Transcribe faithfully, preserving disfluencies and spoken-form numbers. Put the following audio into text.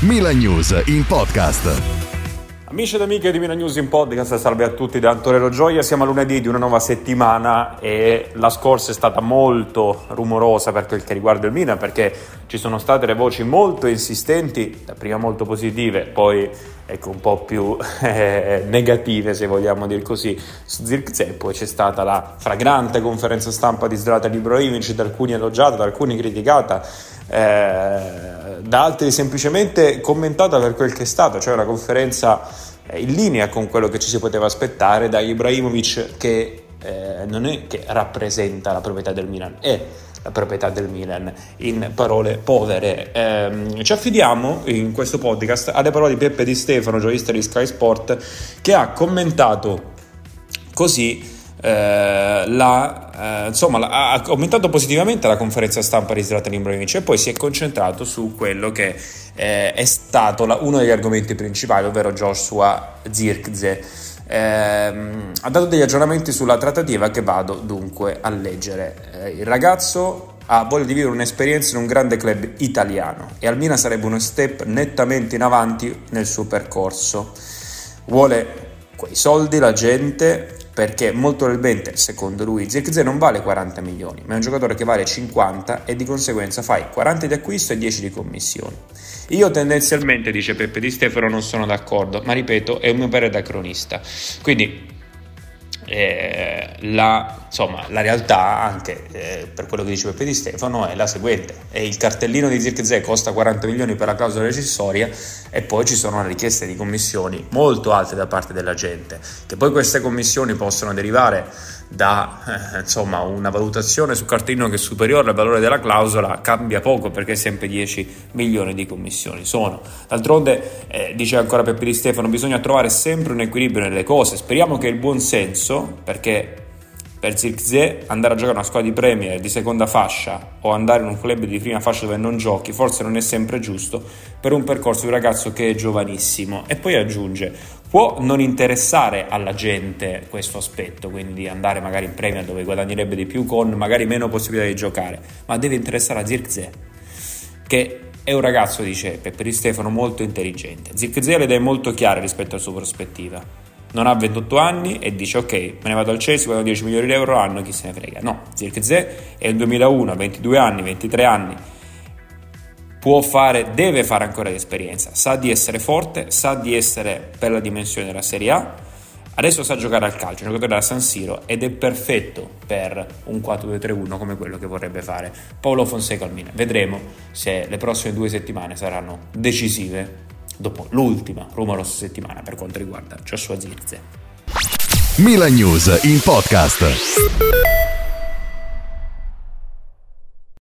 Milan News in podcast. Amici ed amiche di Milan News in Podcast, salve a tutti da Antonello Gioia. Siamo a lunedì di una nuova settimana e la scorsa è stata molto rumorosa per quel che riguarda il Milan, perché ci sono state le voci molto insistenti, prima molto positive, poi ecco un po' più eh, negative, se vogliamo dire così, su Zirkzee. Poi c'è stata la fragrante conferenza stampa di Zlatan Ibrahimovic, da alcuni elogiata, da alcuni criticata, eh, da altri semplicemente commentata per quel che è stato, cioè una conferenza in linea con quello che ci si poteva aspettare da Ibrahimovic, che eh, non è che rappresenta la proprietà del Milan, è la proprietà del Milan, in parole povere. Eh, ci affidiamo in questo podcast alle parole di Peppe Di Stefano, giornalista di Sky Sport, che ha commentato così eh, la, eh, insomma la, ha commentato positivamente la conferenza stampa di Zlatan Ibrahimovic e poi si è concentrato su quello che eh, è stato la, uno degli argomenti principali, ovvero Joshua Zirkzee. Eh, ha dato degli aggiornamenti sulla trattativa che vado dunque a leggere. Eh, il ragazzo ha voglia di vivere un'esperienza in un grande club italiano e al Milan sarebbe uno step nettamente in avanti nel suo percorso. Vuole quei soldi la gente, perché molto probabilmente, secondo lui, Zirkzee non vale quaranta milioni, ma è un giocatore che vale cinquanta e di conseguenza fai quaranta di acquisto e dieci di commissioni. Io tendenzialmente, dice Peppe Di Stefano, non sono d'accordo, ma ripeto, è un mio parere da cronista. Quindi eh, la, insomma, la realtà, anche eh, per quello che dice Peppe Di Stefano, è la seguente: e il cartellino di Zirkzee costa quaranta milioni per la clausola rescissoria e poi ci sono richieste di commissioni molto alte da parte della gente, che poi queste commissioni possono derivare da eh, insomma una valutazione sul cartellino che è superiore al valore della clausola. Cambia poco, perché sempre dieci milioni di commissioni sono. D'altronde eh, dice ancora Peppe Di Stefano, bisogna trovare sempre un equilibrio nelle cose. Speriamo che il buon senso, perché per Zirkzee andare a giocare una squadra di Premier di seconda fascia o andare in un club di prima fascia dove non giochi forse non è sempre giusto per un percorso di un ragazzo che è giovanissimo. E poi aggiunge: può non interessare alla gente questo aspetto, quindi di andare magari in Premier dove guadagnerebbe di più con magari meno possibilità di giocare, ma deve interessare a Zirkzee, che è un ragazzo, dice Peppe Di Stefano, molto intelligente. Zirkzee ha le idee molto chiare rispetto alla sua prospettiva. Non ha ventotto anni e dice ok, me ne vado al Chelsea, guadagno dieci milioni di euro l'anno, chi se ne frega. No, Zirkzee è il duemilauno, ha ventidue anni, ventitré anni, può fare, deve fare ancora di esperienza, sa di essere forte, sa di essere per la dimensione della Serie A, adesso sa giocare al calcio, è un giocatore da San Siro ed è perfetto per un quattro due tre uno come quello che vorrebbe fare Paulo Fonseca al Milan. Vedremo se le prossime due settimane saranno decisive dopo l'ultima rumorosa settimana per quanto riguarda Joshua Zirkzee. Milan News in podcast.